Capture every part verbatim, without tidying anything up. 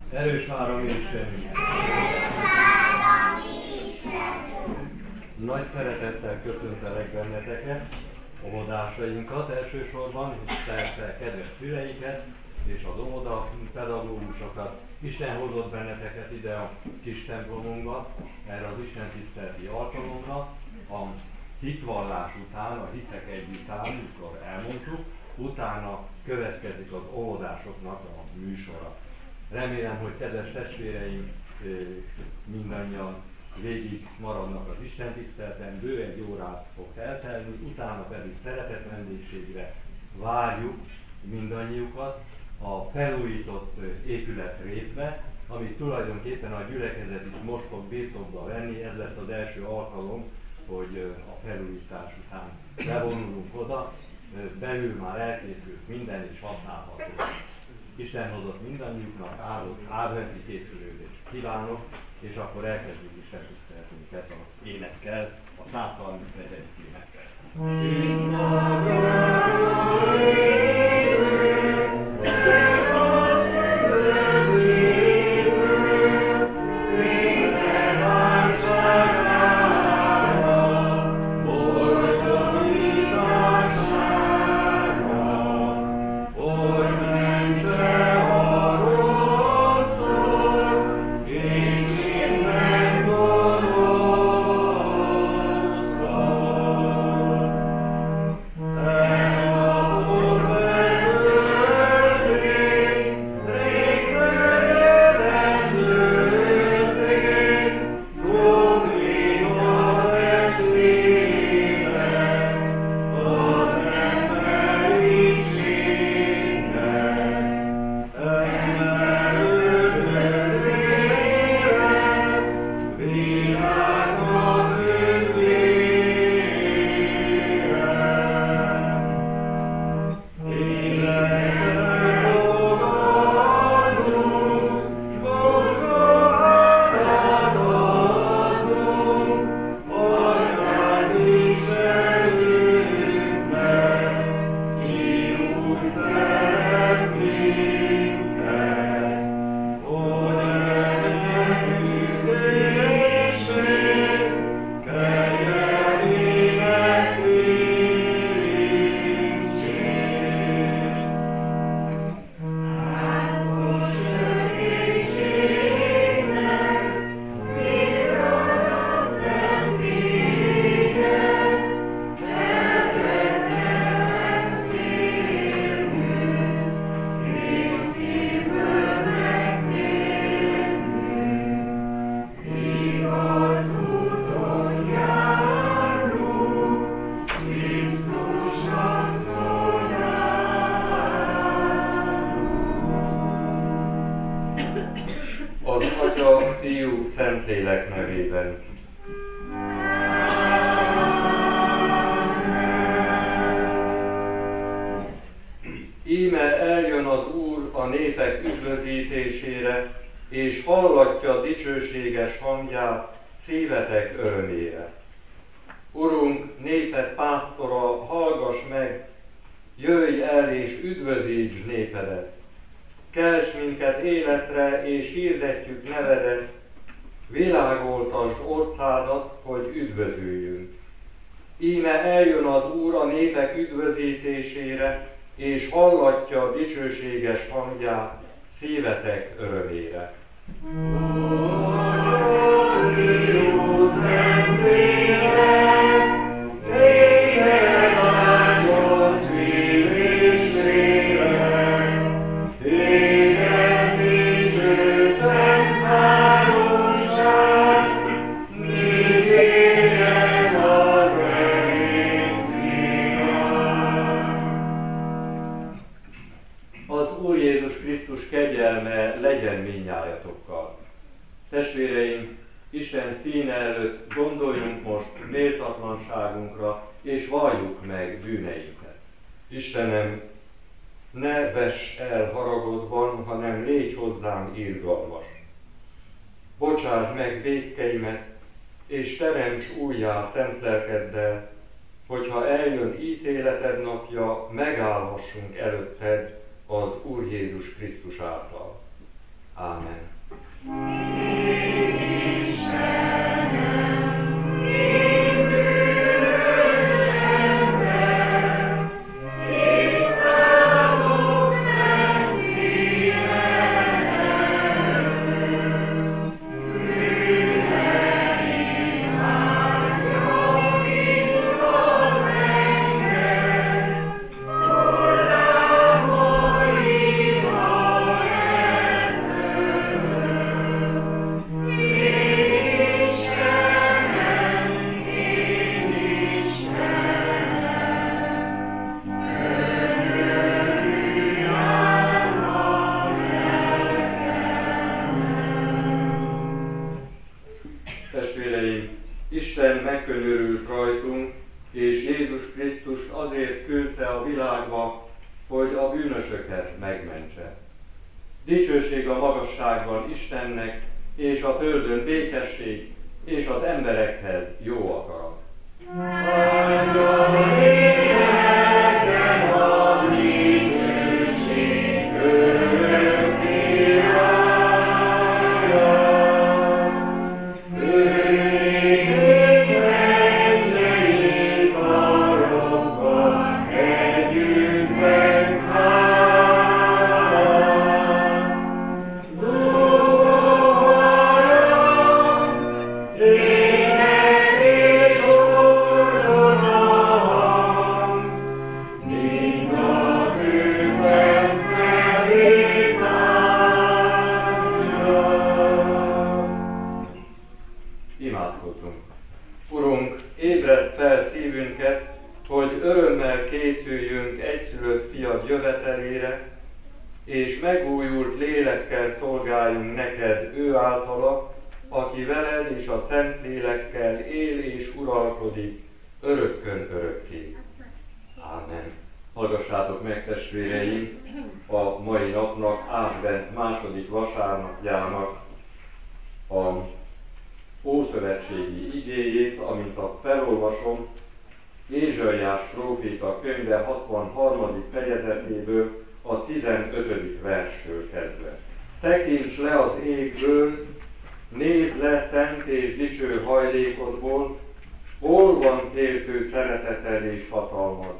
Erős vár a mi Istenünk! Nagy szeretettel köszöntelek benneteket, óvodásainkat elsősorban, és persze kedves szüleiket, és az óvoda pedagógusokat. Isten hozott benneteket ide a kis templomunkba, erre az Isten tiszteleti alkalomra. A hitvallás után, a hiszek egy után, mikor elmondtuk, utána következik az óvodásoknak a műsora. Remélem, hogy kedves testvéreim mindannyian végig maradnak az Isten tiszteleten, bő egy órát fog eltelni, utána pedig szeretett vendégségre várjuk mindannyiukat a felújított épület részbe, amit tulajdonképpen a gyülekezet is most fog birtokba venni. Ez lesz az első alkalom, hogy a felújítás után bevonulunk oda, belül már elkészült minden és használható. Isten hozott mindannyiuknak áldott adventi készülődést kívánok, és akkor elkezdjük Isten tiszteletünket az énekkel, a száz harmincegyedik énekkel. Szentlélek nevében. Íme eljön az Úr a népek üdvözítésére, és hallatja dicsőséges hangját szívetek örömére. Urunk, néped pásztora, hallgass meg, jöjj el és üdvözítsd népedet. Kelts minket életre, és hirdetjük nevedet, világoltasd orcádat, hogy üdvözüljünk. Íme eljön az Úr a népek üdvözítésére, és hallatja a dicsőséges hangját szívetek örömére. Kegyelme legyen mindnyájatokkal. Testvéreim, Isten színe előtt gondoljunk most méltatlanságunkra, és valljuk meg bűneinket. Istenem, ne vess el haragodban, hanem légy hozzám irgalmas. Bocsásd meg vétkeimet, és teremts újjá szent lelkeddel, hogyha eljön ítéleted napja, megállhassunk előtted az Úr Jézus Krisztus által. Ámen. Isten megkönyörült rajtunk, és Jézus Krisztust azért küldte a világba, hogy a bűnösöket megmentse. Dicsőség a magasságban Istennek, és a földön békesség, és az emberekhez jó akarat. És megújult lélekkel szolgáljunk neked ő általa, aki veled és a Szent Lélekkel él és uralkodik örökkön örökké. Ámen. Hallgassátok meg, testvéreim, a mai napnak, Advent második vasárnapjának a ószövetségi igéjét, amint azt felolvasom, Ézsaiás próféta könyve hatvanharmadik fejezetéből, a tizenötödik verstől kezdve. Tekints le az égből, nézd le szent és dicső hajlékodból, hol van kértő szereteted és hatalmad.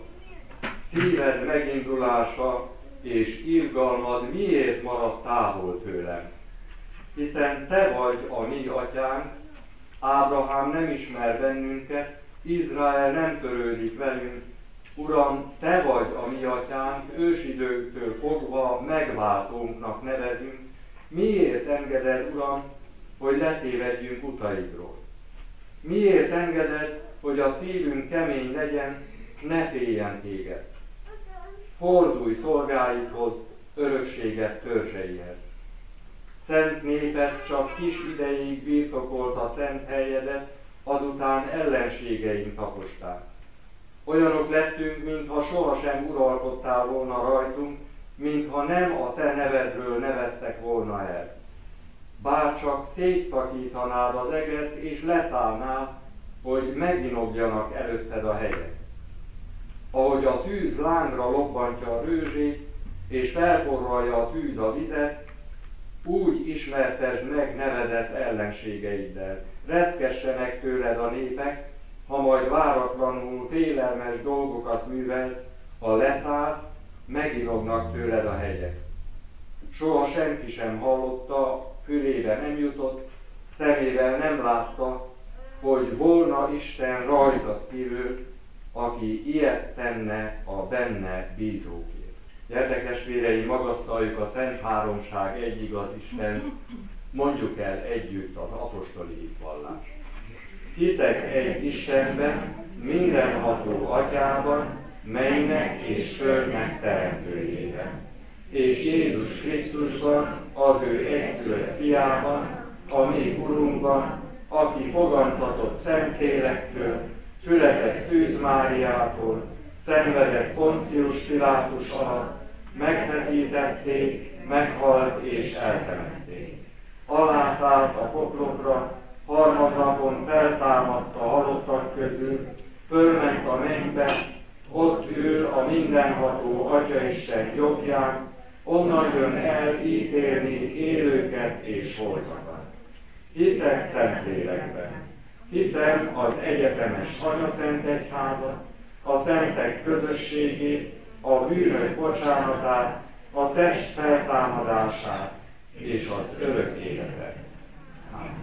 Szíved megindulása és irgalmad miért marad távol tőlem? Hiszen te vagy a mi atyánk, Ábrahám nem ismer bennünket, Izrael nem törődik velünk, Uram, te vagy a mi atyánk, ősidőktől fogva megváltónknak nevezünk. Miért engeded, Uram, hogy letévedjünk utaidról? Miért engeded, hogy a szívünk kemény legyen, ne féljen téged? Fordulj szolgáidhoz, örökséget törzseihez. Szent néped csak kis ideig birtokolta szent helyedet, azután ellenségeink taposták. Olyanok lettünk, mintha sohasem uralkodtál volna rajtunk, mintha nem a te nevedről neveztek volna el. Bár csak szétszakítanád az eget, és leszállnál, hogy meginogjanak előtted a hegyek. Ahogy a tűz lángra lobbantja a rőzsét, és felforralja a tűz a vizet, úgy ismertesd meg nevedet ellenségeiddel. Reszkessenek tőled a népek, ha majd váratlanul félelmes dolgokat művelsz, ha leszállsz, meginognak tőled a hegyek. Soha senki sem hallotta, fülébe nem jutott, szemével nem látta, hogy volna Isten rajtad kívül, aki ilyet tenne a benne bízókért. Gyertek, testvéreim, magasztaljuk a Szent Háromság egy igaz Istent, mondjuk el együtt az apostoli hitvallást. Hiszek egy Istenben, mindenható Atyában, mennynek és földnek teremtőjében, és Jézus Krisztusban, az ő egyszülött fiában, a mi Urunkban, aki fogantatott Szentlélektől, született Szűz Máriától, szenvedett Poncius Pilátus alatt, megfeszítették, meghalt és eltemették. Alászállt a poklokra, harmadnapon feltámadt a halottak közül, fölment a mennybe, ott ül a mindenható Atyaisten jobbján, onnan jön el ítélni élőket és holtakat. Hiszek Szentlélekben, hiszem az egyetemes Anyaszent Egyházat, a szentek közösségét, a bűnök bocsánatát, a test feltámadását és az örök életet. Amen.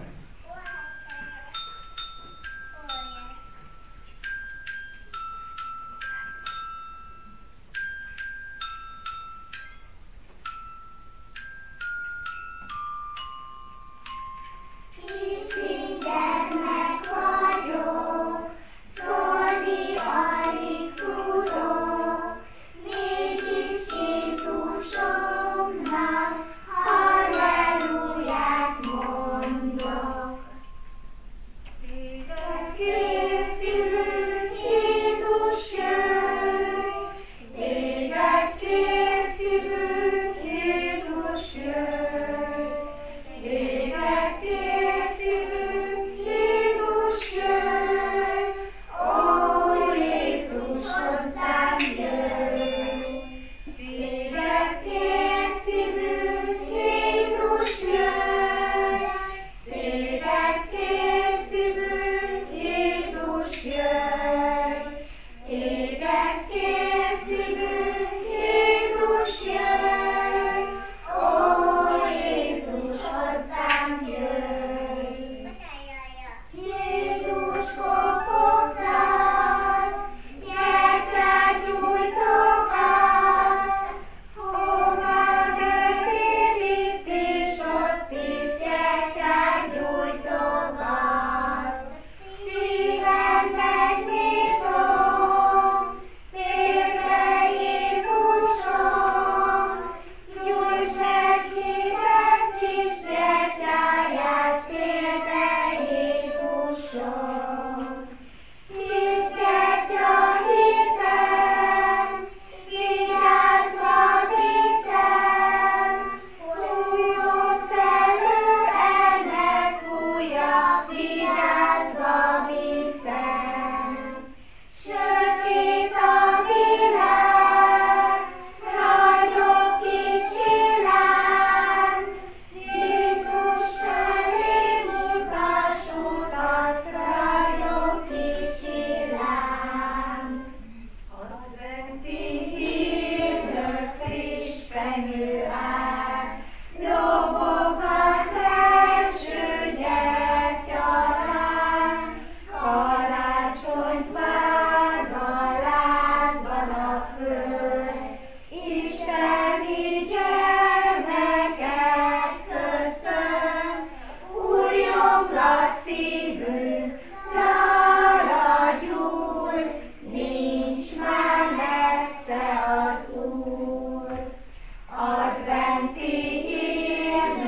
Hallelujah.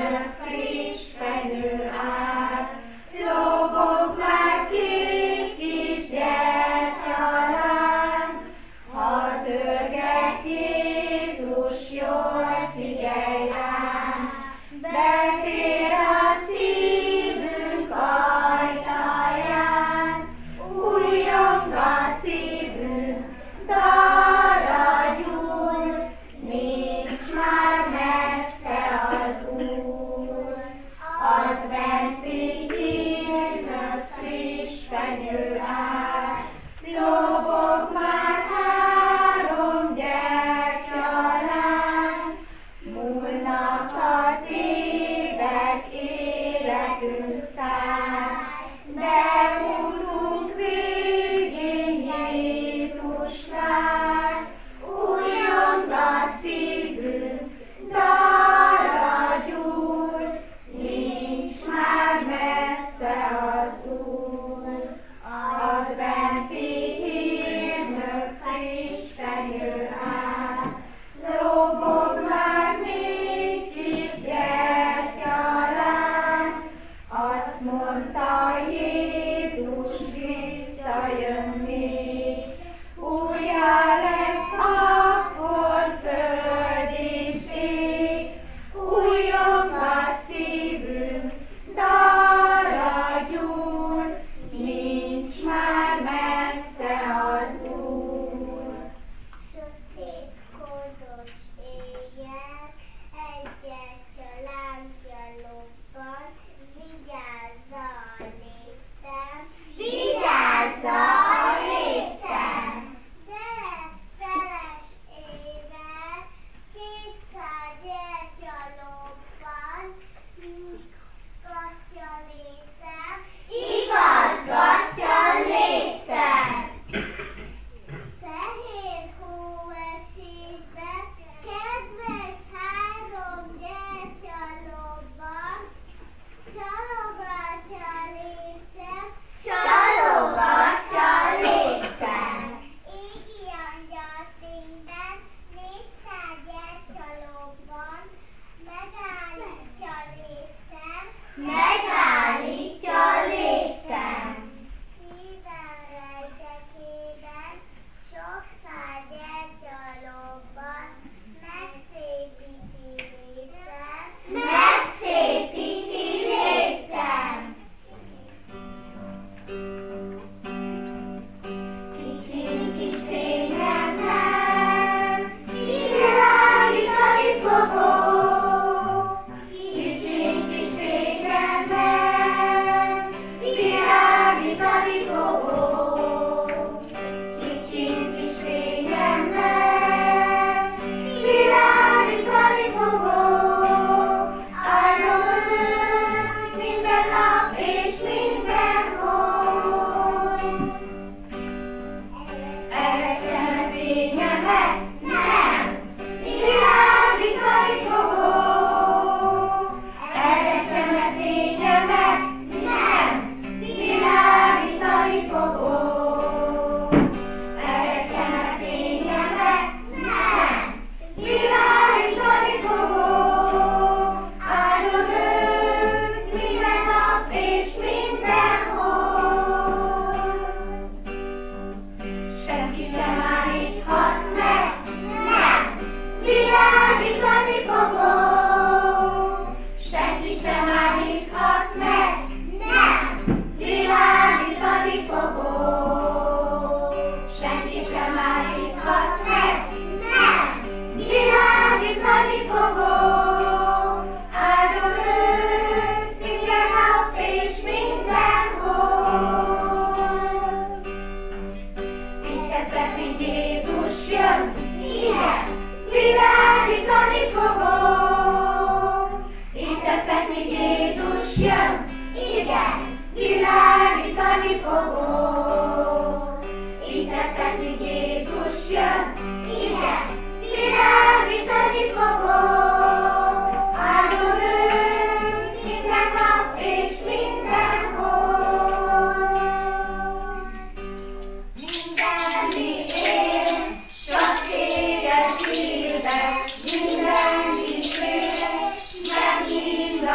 Minden is fél, megint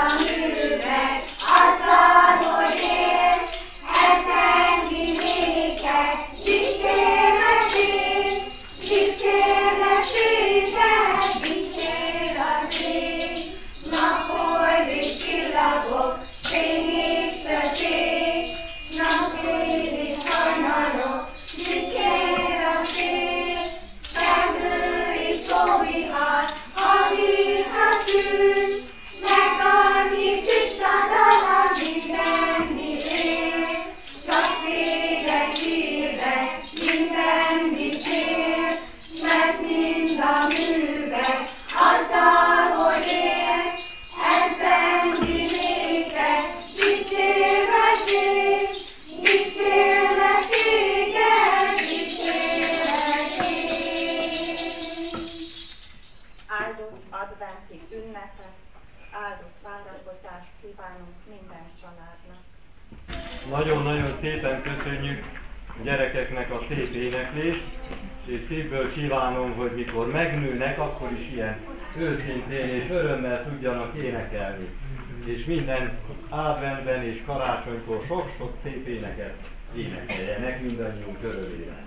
áldást kívánunk minden családnak. Nagyon-nagyon szépen köszönjük a gyerekeknek a szép éneklést, és szívből kívánom, hogy mikor megnőnek, akkor is ilyen őszintén és örömmel tudjanak énekelni. És minden adventben és karácsonykor sok-sok szép éneket énekeljenek mindannyiunk örömére.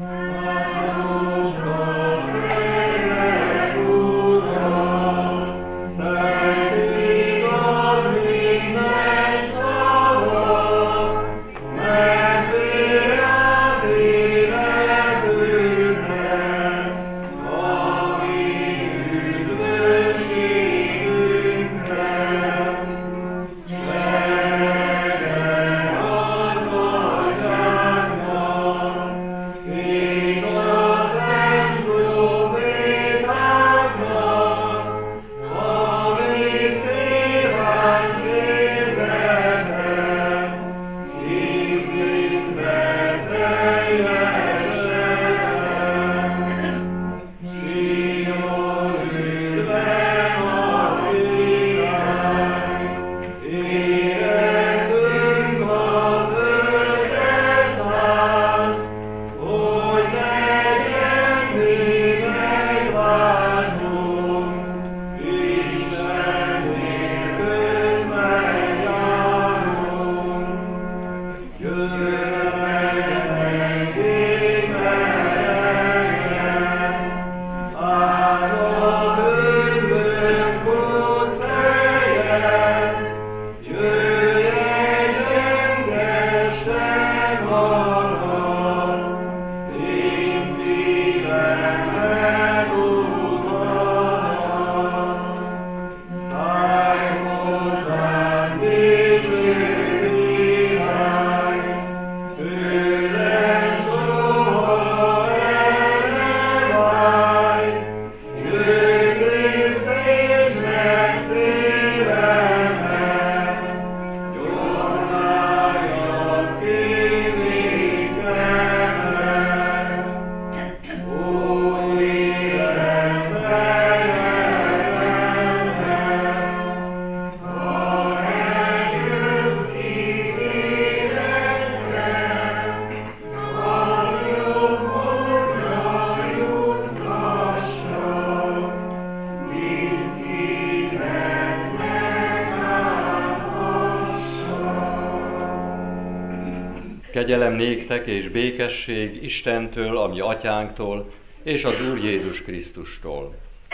Kegyelem néktek és békesség Istentől, a mi atyánktól, és az Úr Jézus Krisztustól.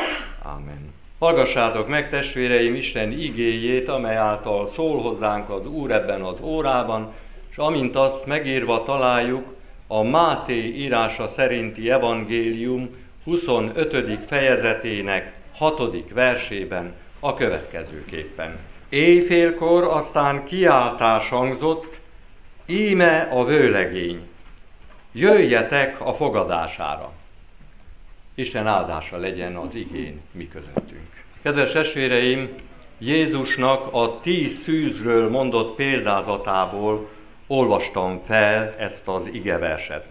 Ámen. Hallgassátok meg, testvéreim, Isten igéjét, amely által szól hozzánk az Úr ebben az órában, és amint azt megírva találjuk a Máté írása szerinti evangélium huszonötödik fejezetének hatodik versében a következőképpen. Éjfélkor aztán kiáltás hangzott, íme a vőlegény, jöjjetek a fogadására. Isten áldása legyen az igén mi közöttünk. Kedves testvéreim, Jézusnak a tíz szűzről mondott példázatából olvastam fel ezt az igeverset.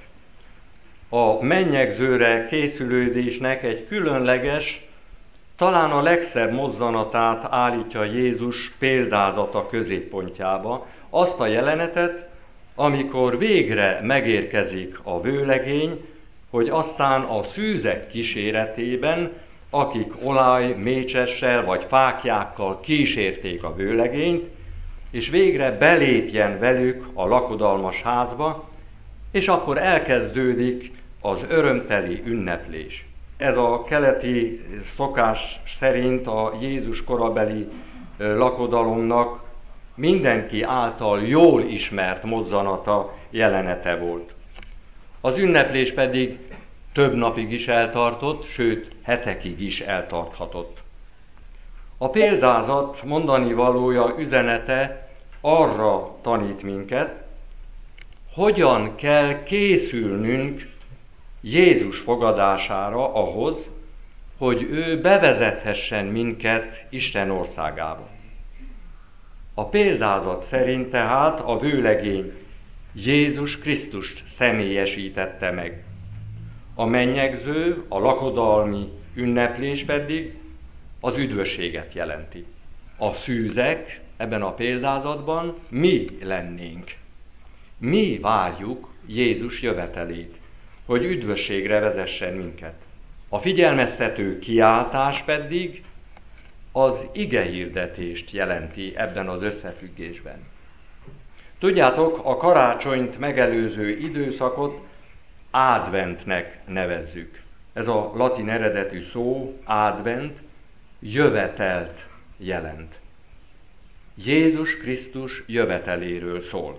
A mennyegzőre készülődésnek egy különleges, talán a legszebb mozzanatát állítja Jézus példázata középpontjába, azt a jelenetet, amikor végre megérkezik a vőlegény, hogy aztán a szűzek kíséretében, akik olaj, mécsessel vagy fáklyákkal kísérték a vőlegényt, és végre belépjen velük a lakodalmas házba, és akkor elkezdődik az örömteli ünneplés. Ez a keleti szokás szerint a Jézus korabeli lakodalomnak mindenki által jól ismert mozzanata, jelenete volt. Az ünneplés pedig több napig is eltartott, sőt hetekig is eltarthatott. A példázat mondani valója, üzenete arra tanít minket, hogyan kell készülnünk Jézus fogadására ahhoz, hogy ő bevezethessen minket Isten országába. A példázat szerint tehát a vőlegény Jézus Krisztust személyesítette meg. A mennyegző, a lakodalmi ünneplés pedig az üdvösséget jelenti. a szűzek ebben a példázatban mi lennénk. Mi várjuk Jézus jövetelét, hogy üdvösségre vezessen minket. A figyelmeztető kiáltás pedig az igehirdetést jelenti ebben az összefüggésben. Tudjátok, a karácsonyt megelőző időszakot adventnek nevezzük. Ez a latin eredetű szó, advent, jövetelt jelent. Jézus Krisztus jöveteléről szól.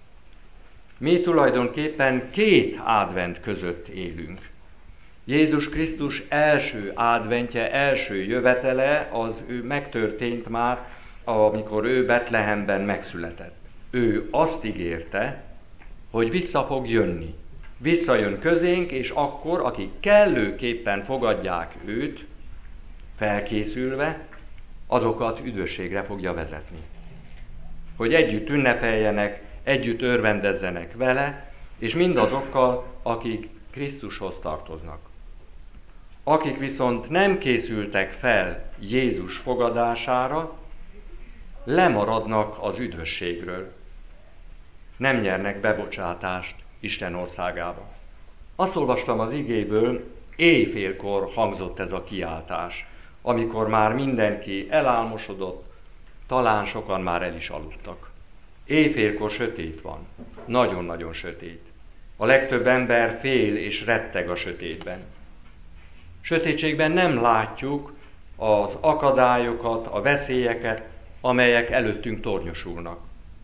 Mi tulajdonképpen két advent között élünk. Jézus Krisztus első adventje, első jövetele az ő megtörtént már, amikor ő Betlehemben megszületett. Ő azt ígérte, hogy vissza fog jönni. Visszajön közénk, és akkor, akik kellőképpen fogadják őt, felkészülve, azokat üdvösségre fogja vezetni. Hogy együtt ünnepeljenek, együtt örvendezzenek vele, és mindazokkal, akik Krisztushoz tartoznak. Akik viszont nem készültek fel Jézus fogadására, lemaradnak az üdvösségről. Nem nyernek bebocsátást Isten országába. Azt olvastam az igéből, éjfélkor hangzott ez a kiáltás, amikor már mindenki elálmosodott, talán sokan már el is aludtak. Éjfélkor sötét van, nagyon-nagyon sötét. A legtöbb ember fél és retteg a sötétben. Sötétségben nem látjuk az akadályokat, a veszélyeket, amelyek előttünk tornyosulnak.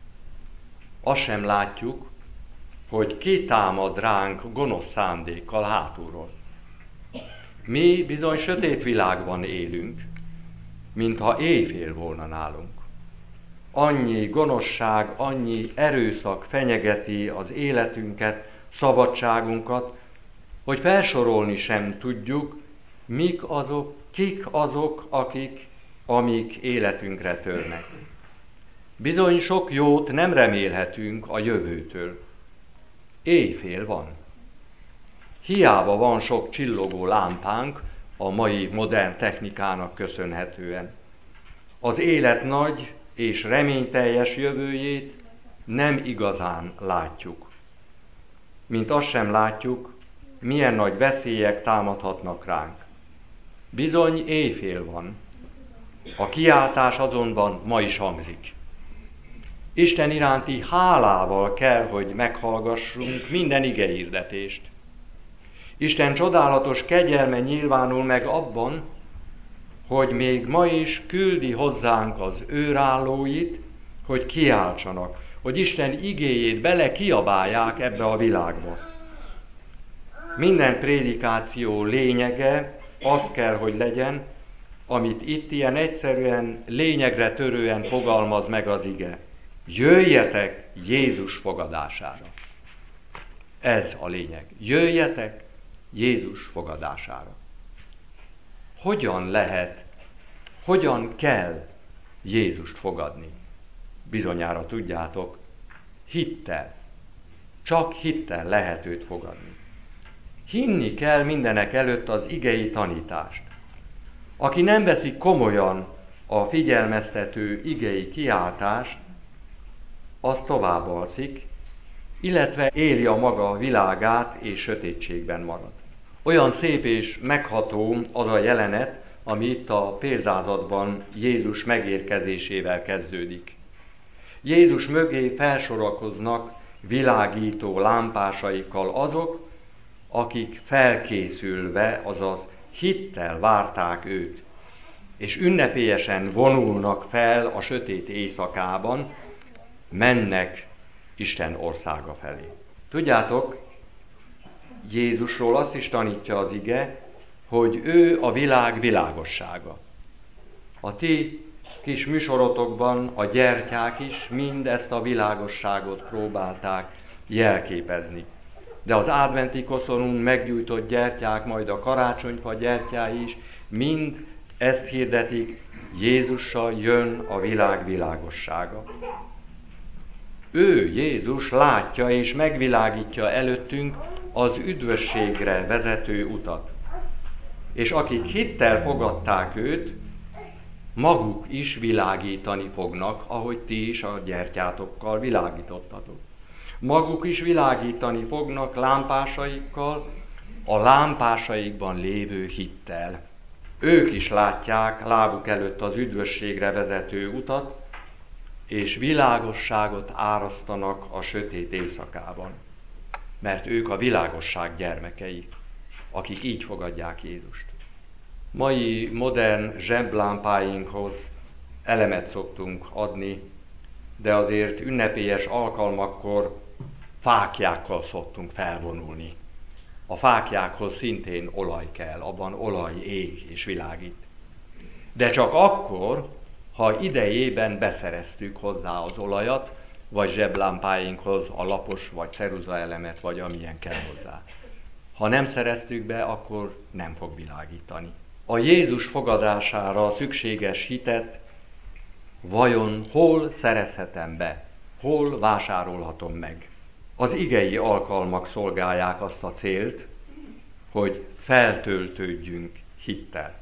Azt sem látjuk, hogy ki támad ránk gonosz szándékkal hátulról. Mi bizony sötét világban élünk, mintha éjfél volna nálunk. Annyi gonoszság, annyi erőszak fenyegeti az életünket, szabadságunkat, hogy felsorolni sem tudjuk, mik azok, kik azok, akik, amik életünkre törnek. Bizony sok jót nem remélhetünk a jövőtől. Éjfél van. Hiába van sok csillogó lámpánk a mai modern technikának köszönhetően. Az élet nagy és reményteljes jövőjét nem igazán látjuk. Mint azt sem látjuk, milyen nagy veszélyek támadhatnak ránk. Bizony éjfél van. A kiáltás azonban ma is hangzik. Isten iránti hálával kell, hogy meghallgassunk minden igehirdetést. Isten csodálatos kegyelme nyilvánul meg abban, hogy még ma is küldi hozzánk az őrállóit, hogy kiáltsanak, hogy Isten igéjét bele kiabálják ebbe a világba. Minden prédikáció lényege az kell, hogy legyen, amit itt ilyen egyszerűen, lényegre törően fogalmaz meg az ige. Jöjjetek Jézus fogadására. Ez a lényeg. Jöjjetek Jézus fogadására. Hogyan lehet, hogyan kell Jézust fogadni? Bizonyára tudjátok, hittel. Csak hittel lehet őt fogadni. Hinni kell mindenek előtt az igei tanítást. Aki nem veszi komolyan a figyelmeztető igei kiáltást, az tovább alszik, illetve éli a maga világát és sötétségben marad. Olyan szép és megható az a jelenet, ami itt a példázatban Jézus megérkezésével kezdődik. Jézus mögé felsorakoznak világító lámpásaikkal azok, akik felkészülve, azaz hittel várták őt, és ünnepélyesen vonulnak fel a sötét éjszakában, mennek Isten országa felé. Tudjátok, Jézusról azt is tanítja az ige, hogy ő a világ világossága. A ti kis műsorotokban a gyertyák is mind ezt a világosságot próbálták jelképezni. De az adventi koszonon meggyújtott gyertyák, majd a karácsonyfa gyertyái is mind ezt hirdetik, Jézussal jön a világ világossága. Ő, Jézus látja és megvilágítja előttünk az üdvösségre vezető utat. És akik hittel fogadták őt, maguk is világítani fognak, ahogy ti is a gyertyátokkal világítottatok. Maguk is világítani fognak lámpásaikkal, a lámpásaikban lévő hittel. Ők is látják lábuk előtt az üdvösségre vezető utat, és világosságot árasztanak a sötét éjszakában. Mert ők a világosság gyermekei, akik így fogadják Jézust. Mai modern zseblámpáinkhoz elemet szoktunk adni, de azért ünnepélyes alkalmakkor fáklyákkal szoktunk felvonulni. A fáklyákhoz szintén olaj kell, abban olaj ég és világít. De csak akkor, ha idejében beszereztük hozzá az olajat, vagy zseblámpáinkhoz a lapos vagy ceruzaelemet, vagy amilyen kell hozzá. Ha nem szereztük be, akkor nem fog világítani. A Jézus fogadására szükséges hitet vajon hol szerezhetem be, hol vásárolhatom meg? Az igei alkalmak szolgálják azt a célt, hogy feltöltődjünk hittel.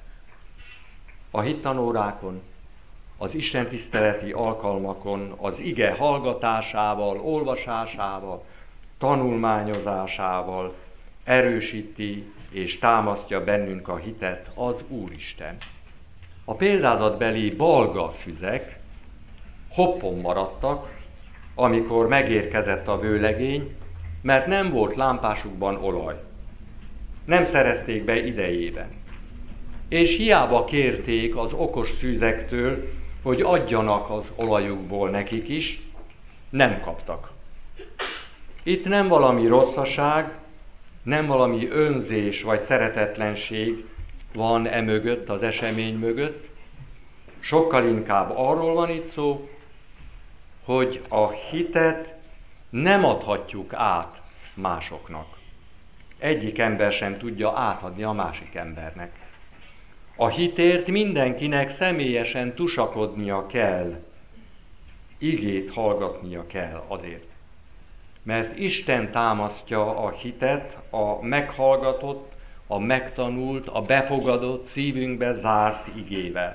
A hittanórákon, az istentiszteleti alkalmakon, az ige hallgatásával, olvasásával, tanulmányozásával erősíti és támasztja bennünk a hitet az Úristen. A példázatbeli balga szüzek hoppon maradtak, amikor megérkezett a vőlegény, mert nem volt lámpásukban olaj. Nem szerezték be idejében. És hiába kérték az okos szűzektől, hogy adjanak az olajukból nekik is, nem kaptak. Itt nem valami rosszaság, nem valami önzés vagy szeretetlenség van e mögött, az esemény mögött, sokkal inkább arról van itt szó, hogy a hitet nem adhatjuk át másoknak. Egyik ember sem tudja átadni a másik embernek. A hitért mindenkinek személyesen tusakodnia kell, igét hallgatnia kell azért. Mert Isten támasztja a hitet a meghallgatott, a megtanult, a befogadott, szívünkbe zárt igével.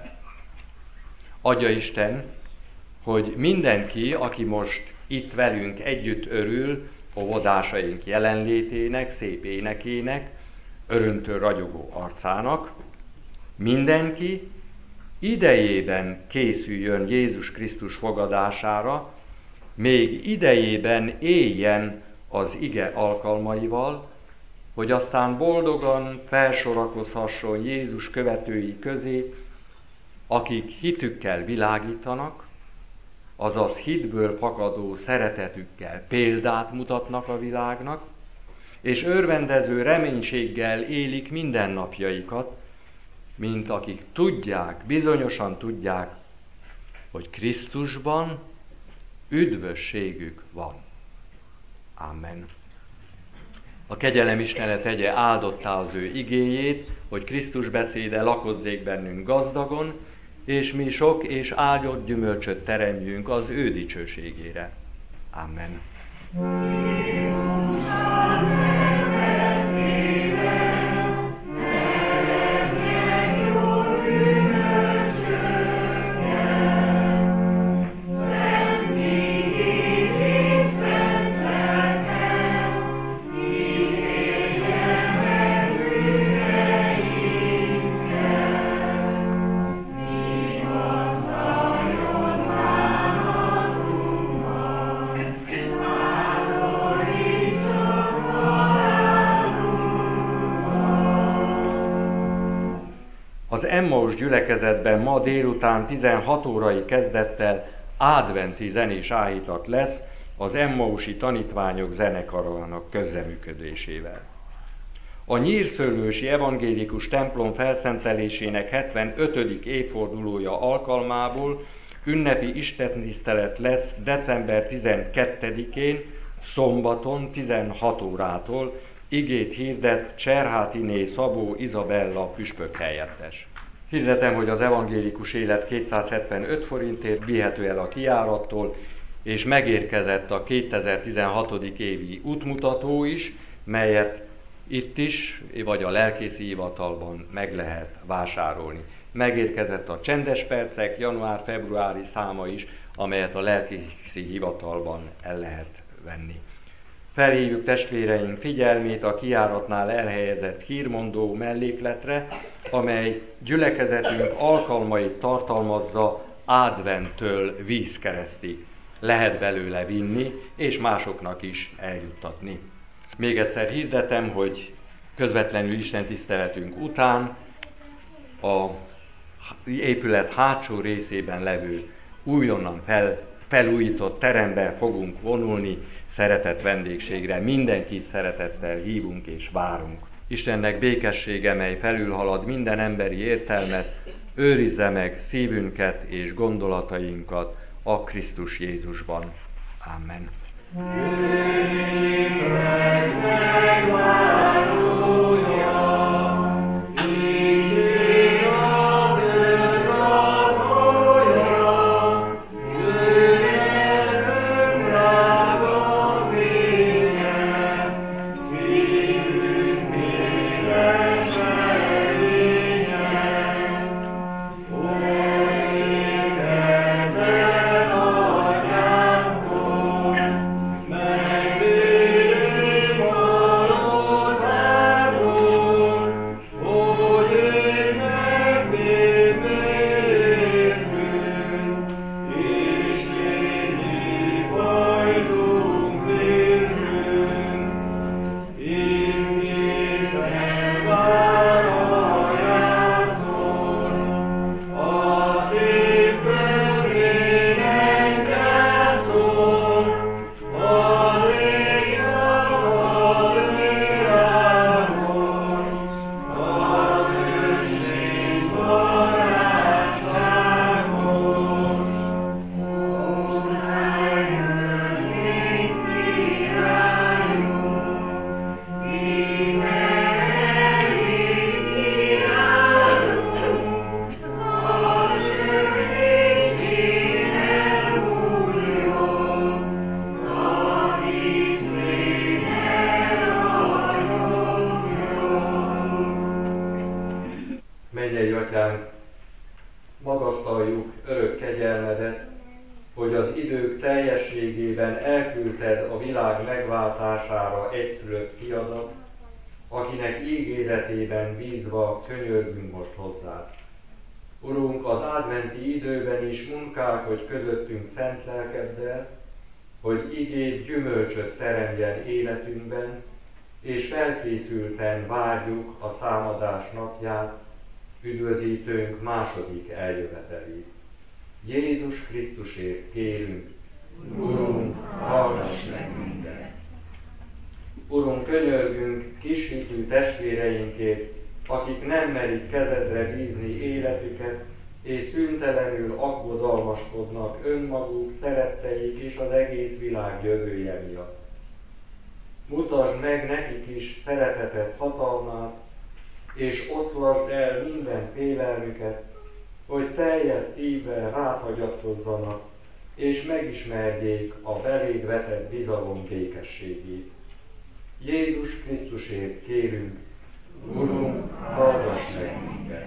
Adja Isten, hogy mindenki, aki most itt velünk együtt örül, óvodásaink jelenlétének, szép énekének, örömtől ragyogó arcának, mindenki idejében készüljön Jézus Krisztus fogadására, még idejében éljen az ige alkalmaival, hogy aztán boldogan felsorakozhasson Jézus követői közé, akik hitükkel világítanak, azaz hitből fakadó szeretetükkel példát mutatnak a világnak, és örvendező reménységgel élik mindennapjaikat, mint akik tudják, bizonyosan tudják, hogy Krisztusban üdvösségük van. Amen. A kegyelem Istene tegye áldottá az ő igéjét, hogy Krisztus beszéde lakozzék bennünk gazdagon, és mi sok és áldott gyümölcsöt teremjünk az ő dicsőségére. Amen. Az Emmaus gyülekezetben ma délután tizenhat órai kezdettel adventi zenés áhítat lesz az Emmausi tanítványok zenekarának közreműködésével. A nyírszőlősi evangélikus templom felszentelésének hetvenötödik évfordulója alkalmából ünnepi istentisztelet lesz december tizenkettedikén, szombaton tizenhat órától, igét hirdet Cserhátiné Szabó Izabella püspök helyettes. Hirdetem, hogy az evangélikus élet kétszázhetvenöt forintért vihető el a kijárattól, és megérkezett a kétezer-tizenhatodik évi útmutató is, melyet itt is, vagy a lelkészi hivatalban meg lehet vásárolni. Megérkezett a Csendes Percek január-februári száma is, amelyet a lelkészi hivatalban el lehet venni. Felhívjuk testvéreink figyelmét a kijáratnál elhelyezett hírmondó mellékletre, amely gyülekezetünk alkalmait tartalmazza adventtől vízkeresztig. Lehet belőle vinni, és másoknak is eljuttatni. Még egyszer hirdetem, hogy közvetlenül istentiszteletünk után a épület hátsó részében levő újonnan fel, felújított terembe fogunk vonulni, szeretett vendégségre. Mindenkit szeretettel hívunk és várunk. Istennek békessége, mely felülhalad minden emberi értelmet, őrizze meg szívünket és gondolatainkat a Krisztus Jézusban. Amen. Szent lelkeddel, hogy igéd gyümölcsöt teremjen életünkben, és felkészülten várjuk a számadás napját, üdvözítőnk második eljövetelét. Jézus Krisztusért kérünk, Urunk, hallgass meg minket! Urunk, könyörgünk kishitű testvéreinkért, akik nem merik kezedre bízni életüket, és szüntelenül aggodalmaskodnak önmaguk, szeretteik és az egész világ jövője miatt. Mutasd meg nekik is szereteted hatalmát, és oszlasd el minden félelmüket, hogy teljes szívvel rád hagyatkozzanak, és megismerjék a beléd vetett bizalom békességét. Jézus Krisztusért kérünk, Urunk, hallgass meg minket!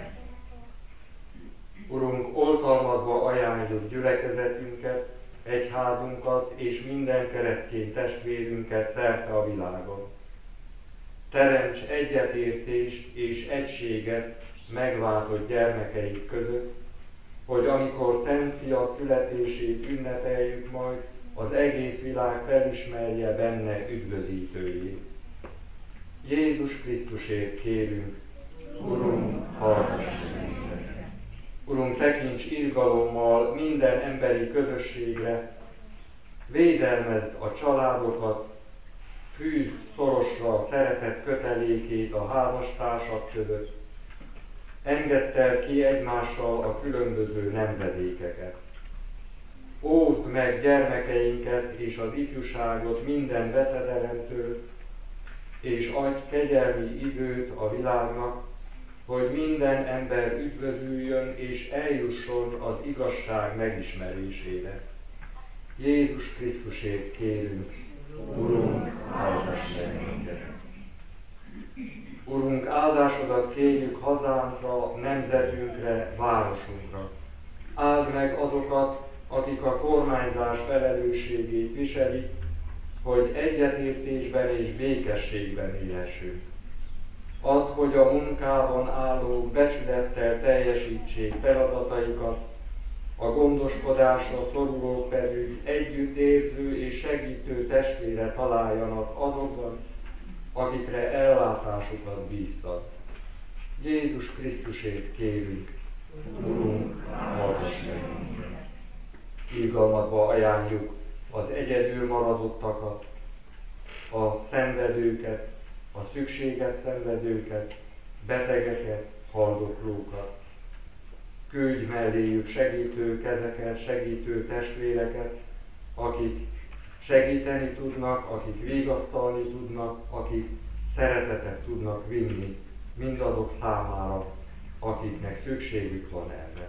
Urunk, oltalmadba ajánljuk gyülekezetünket, egyházunkat és minden keresztény testvérünket szerte a világon. Teremts egyetértést és egységet megváltott gyermekeid között, hogy amikor Szent Fiad születését ünnepeljük majd, az egész világ felismerje benne üdvözítőjét. Jézus Krisztusért kérünk, Urunk, hallgass minket! Urunk, tekints irgalommal minden emberi közösségre, védelmezd a családokat, fűzd szorosra a szeretet kötelékét a házastársak között, engeszteld ki egymással a különböző nemzedékeket. Óvd meg gyermekeinket és az ifjúságot minden veszedelemtől, és adj kegyelmi időt a világnak, hogy minden ember üdvözüljön és eljusson az igazság megismerésére. Jézus Krisztusért kérünk, Urunk, hallgass meg minket! Urunk, áldásodat kérjük hazánkra, nemzetünkre, városunkra. Áld meg azokat, akik a kormányzás felelősségét viselik, hogy egyetértésben és békességben élhessünk. Add, hogy a munkában állók becsülettel teljesítsék feladataikat, a gondoskodásra szorulók pedig együttérző és segítő testvére találjanak azokban, akikre ellátásukat bíztad. Jézus Krisztusért kérünk, Urunk, hallgass meg minket! Irgalmadba ajánljuk az egyedül maradottakat, a szenvedőket, a szükséges szenvedőket, betegeket, haldoklókat. Küldj melléjük segítő kezeket, segítő testvéreket, akik segíteni tudnak, akik vigasztalni tudnak, akik szeretetet tudnak vinni mindazok számára, akiknek szükségük van erre.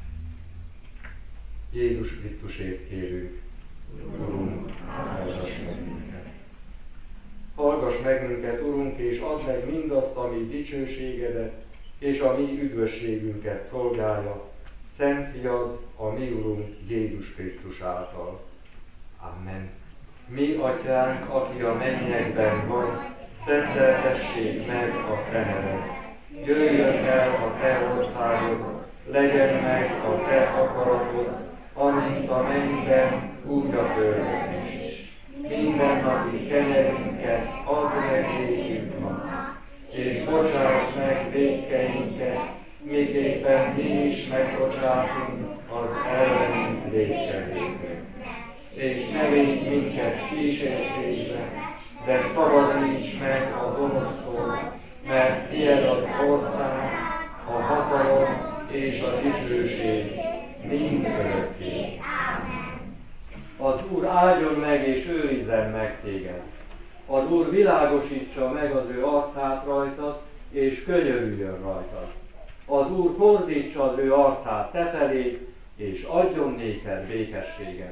Jézus Krisztusért kérünk, Urunk, hallgass meg minket! Hallgass meg minket, Urunk, és add meg mindazt, ami dicsőségedet és a mi üdvösségünket szolgálja, Szent Fiad, a mi Urunk Jézus Krisztus által. Amen. Mi, Atyánk, aki a mennyekben vagy, szenteltessék meg a te neved. Jöjjön el a te országod, legyen meg a te akaratod, amint a mennyben, úgy a földön is. Mindennapi kenyerünket add meg nékünk ma, és bocsáss meg vétkeinket, miképpen mi is megbocsátunk az ellenünk vétkezőknek. És ne védj minket kísértésbe, de szabadíts meg a gonosztól, mert tied az ország, a hatalom és a dicsőség mindörökké. Az Úr áldjon meg és őrizzen meg téged. Az Úr világosítsa meg az ő arcát rajtad, és könyörüljön rajtad. Az Úr fordítsa az ő arcát te felé, és adjon néked békességet.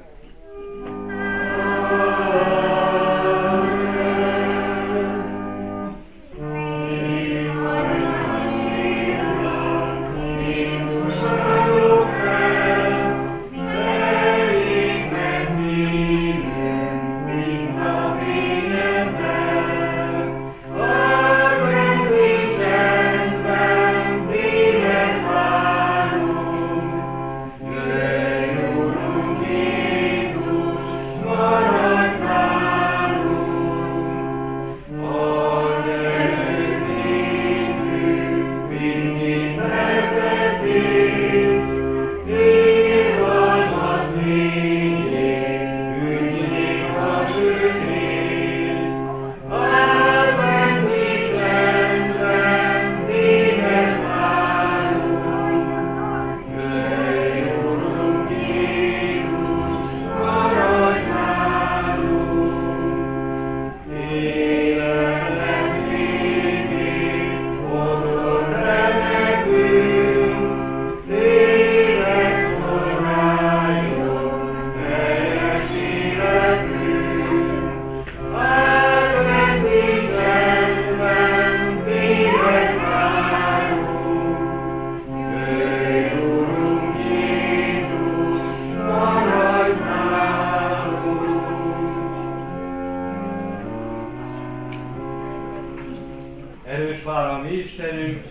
Erős vár a mi Istenünk,